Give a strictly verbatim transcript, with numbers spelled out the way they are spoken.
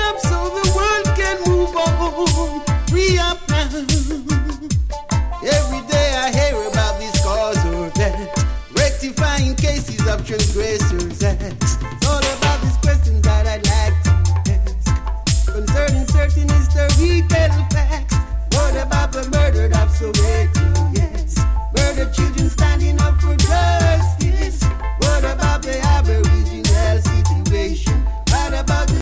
up so the world can move on. Free up now.